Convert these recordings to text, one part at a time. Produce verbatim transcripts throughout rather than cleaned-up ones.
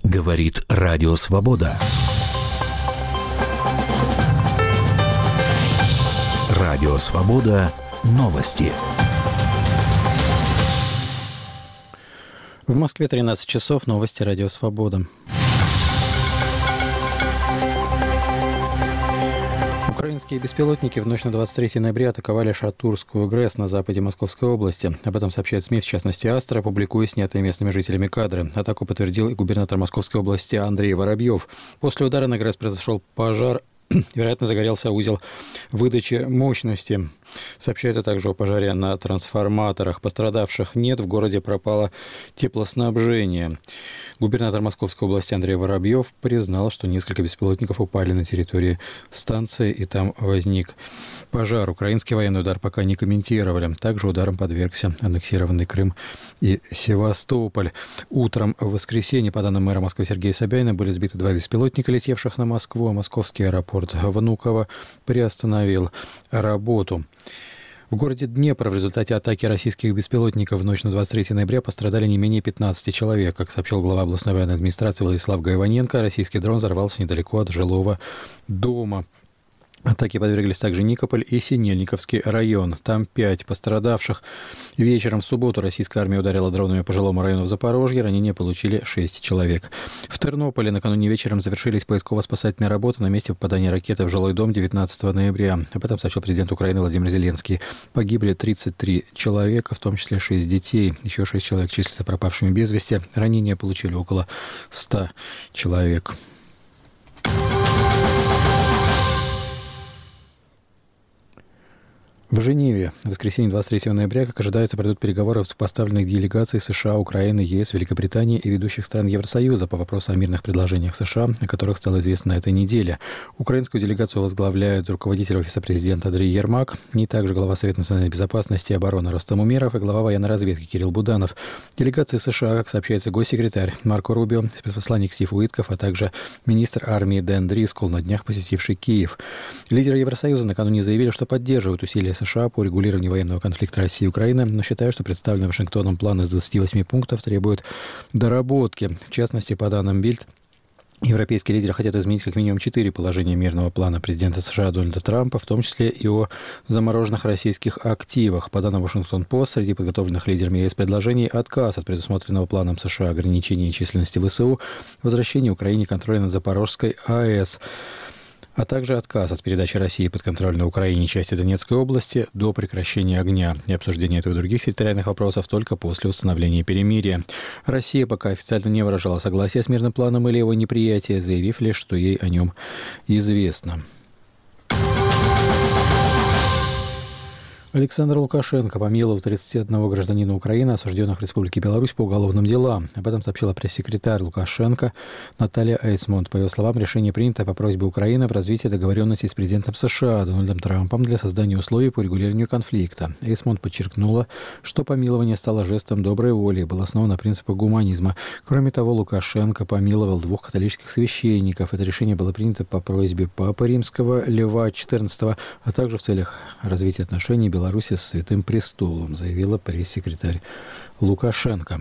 Говорит Радио Свобода. Радио Свобода. Новости. В Москве тринадцать часов. Новости Радио Свобода. Украинские беспилотники в ночь на двадцать третье ноября атаковали Шатурскую ГРЭС на западе Московской области. Об этом сообщает СМИ, в частности Астра, публикуя снятые местными жителями кадры. Атаку подтвердил и губернатор Московской области Андрей Воробьев. После удара на ГРЭС произошел пожар. Вероятно, загорелся узел выдачи мощности. Сообщается также о пожаре на трансформаторах. Пострадавших нет, в городе пропало теплоснабжение. Губернатор Московской области Андрей Воробьев признал, что несколько беспилотников упали на территории станции, и там возник пожар. Украинский военный удар пока не комментировали. Также ударом подвергся аннексированный Крым и Севастополь. Утром в воскресенье, по данным мэра Москвы Сергея Собянина, были сбиты два беспилотника, летевших на Москву. Московский аэропорт Внуково приостановил работу. В городе Днепр в результате атаки российских беспилотников в ночь на двадцать третье ноября пострадали не менее пятнадцати человек. Как сообщил глава областной военной администрации Владислав Гайваненко, российский дрон взорвался недалеко от жилого дома. Атаке подверглись также Никополь и Синельниковский район. Там пять пострадавших. Вечером в субботу российская армия ударила дронами по жилому району в Запорожье. Ранения получили шесть человек. В Тернополе накануне вечером завершились поисково-спасательные работы на месте попадания ракеты в жилой дом девятнадцатого ноября. Об этом сообщил президент Украины Владимир Зеленский. Погибли тридцать три человека, в том числе шесть детей. Еще шесть человек числятся пропавшими без вести. Ранения получили около ста человек. В Женеве в воскресенье двадцать третьего ноября, как ожидается, пройдут переговоры в поставленных делегаций США, Украины, ЕС, Великобритании и ведущих стран Евросоюза по вопросу о мирных предложениях США, о которых стало известно на этой неделе. Украинскую делегацию возглавляют руководитель офиса президента Андрей Ермак, и также глава Совета национальной безопасности и обороны Рустам Умеров и глава военной разведки Кирилл Буданов. Делегации США, как сообщается, госсекретарь Марко Рубио, спецпосланник Стив Уитков, а также министр армии Дэн Дрискол, на днях посетивший Киев. Лидеры Евросоюза накануне заявили, что поддерживают усилия США по регулированию военного конфликта России и Украины, но считают, что представленный Вашингтоном план из двадцати восьми пунктов требует доработки. В частности, по данным Бильд, европейские лидеры хотят изменить как минимум четыре положения мирного плана президента США Дональда Трампа, в том числе и о замороженных российских активах. По данным Вашингтон-Пост, среди подготовленных лидерами ЕС предложений отказ от предусмотренного планом США ограничения численности ВСУ, возвращение Украине контроля над Запорожской АЭС, а также отказ от передачи России подконтрольной Украине части Донецкой области до прекращения огня и обсуждения этого и других территориальных вопросов только после установления перемирия. Россия пока официально не выражала согласия с мирным планом или его неприятие, заявив лишь, что ей о нем известно. Александр Лукашенко помиловал тридцати одного гражданина Украины, осужденных в Республике Беларусь по уголовным делам. Об этом сообщила пресс-секретарь Лукашенко Наталья Эйцмонт. По ее словам, решение принято по просьбе Украины в развитии договоренности с президентом США Дональдом Трампом для создания условий по регулированию конфликта. Эйцмонт подчеркнула, что помилование стало жестом доброй воли и было основано на принципах гуманизма. Кроме того, Лукашенко помиловал двух католических священников. Это решение было принято по просьбе Папы Римского Льва четырнадцатого, а также в целях развития отношений Беларуси с Святым Престолом, заявила пресс-секретарь Лукашенко.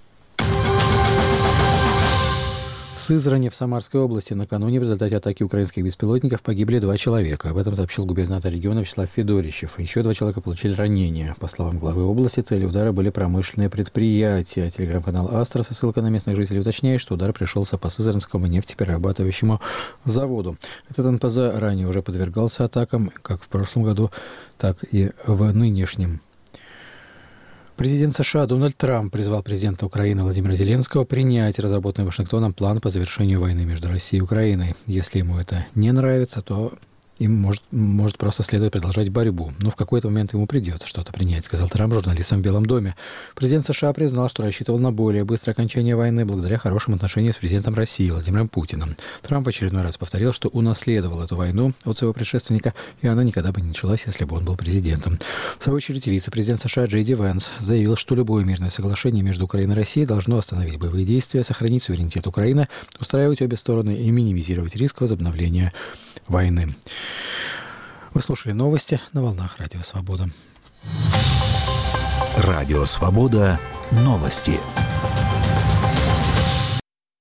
В Сызрани в Самарской области накануне в результате атаки украинских беспилотников погибли два человека. Об этом сообщил губернатор региона Вячеслав Федорищев. Еще два человека получили ранения. По словам главы области, целью удара были промышленные предприятия. Телеграм-канал «Астра» со ссылкой на местных жителей уточняет, что удар пришелся по Сызранскому нефтеперерабатывающему заводу. Этот эн пэ зэ ранее уже подвергался атакам как в прошлом году, так и в нынешнем. Президент США Дональд Трамп призвал президента Украины Владимира Зеленского принять разработанный Вашингтоном план по завершению войны между Россией и Украиной. Если ему это не нравится, то им может, может просто следует продолжать борьбу. Но в какой-то момент ему придется что-то принять, сказал Трамп журналистам в Белом доме. Президент США признал, что рассчитывал на более быстрое окончание войны благодаря хорошим отношениям с президентом России Владимиром Путиным. Трамп в очередной раз повторил, что унаследовал эту войну от своего предшественника, и она никогда бы не началась, если бы он был президентом. В свою очередь, вице-президент США Джей Ди Вэнс заявил, что любое мирное соглашение между Украиной и Россией должно остановить боевые действия, сохранить суверенитет Украины, устраивать обе стороны и минимизировать риск возобновления войны. Вы слушали новости на волнах Радио Свобода. Радио Свобода. Новости.